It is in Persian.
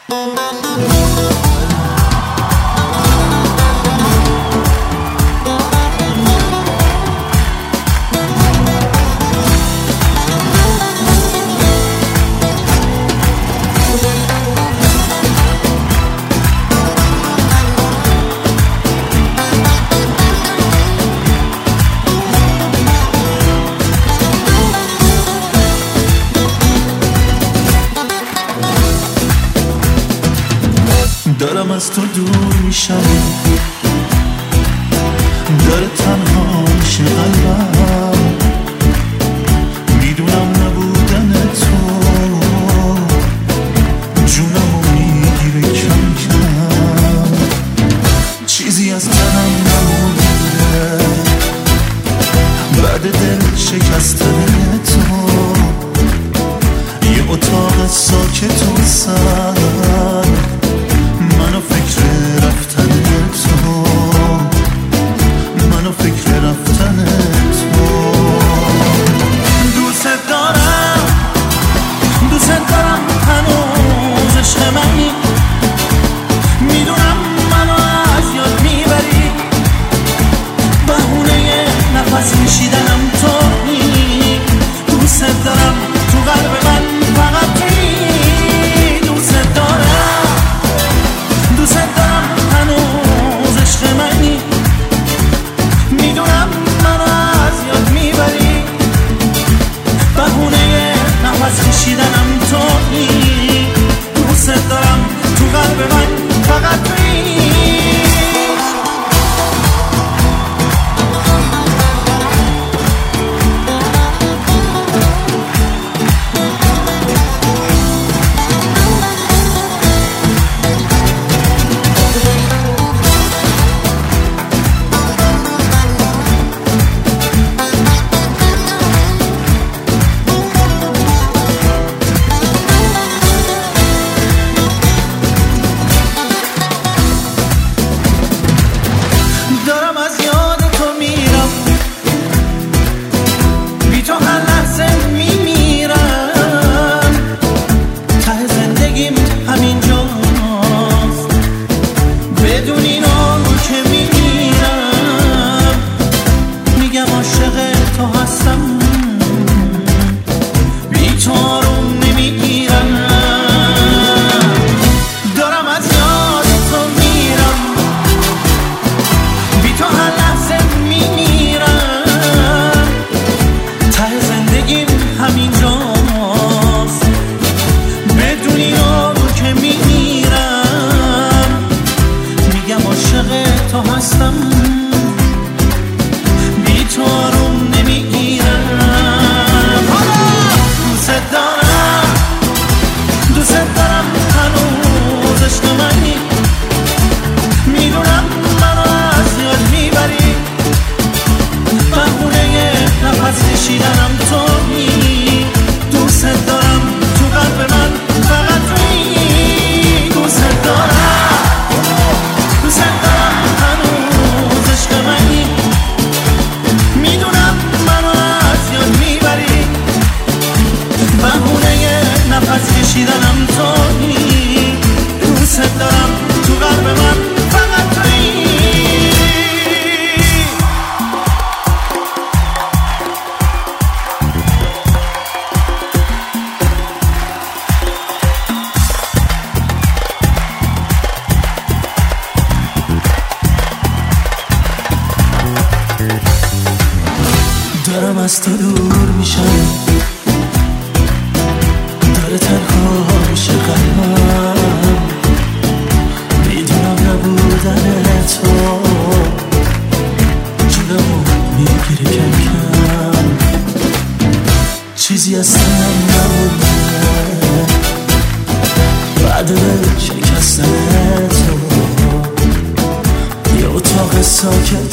دارم از تو دور میشم، داره تنها میشه قلبم، میدونم نبودن تو جونمو میگیره کم کم، چیزی از تنم نمونده بعد دل شکستن تو، یه اتاق ساکت و سرد منو فکر رفتن تو، منو فکر رفتن تو. دوست دارم هنوز عشق منی، میدونم منو از یاد میبری، بهونه نفس کشیدنم تویی. دوست دارم تو قلب من فقط تویی. دوست دارم هنوز عشق منی، میدونم منو از یاد میبری، بهونه نفس کشیدنم تویی. دوست دارم تو قلب من فقط تویی. دارم از تو دور میشم، داره تنها میشه قلبم، میدونم نبودن تو جونمو میگیره کم کم، چیزی از تنم نمونده بعد دل شکستن تو، یه اتاق ساکت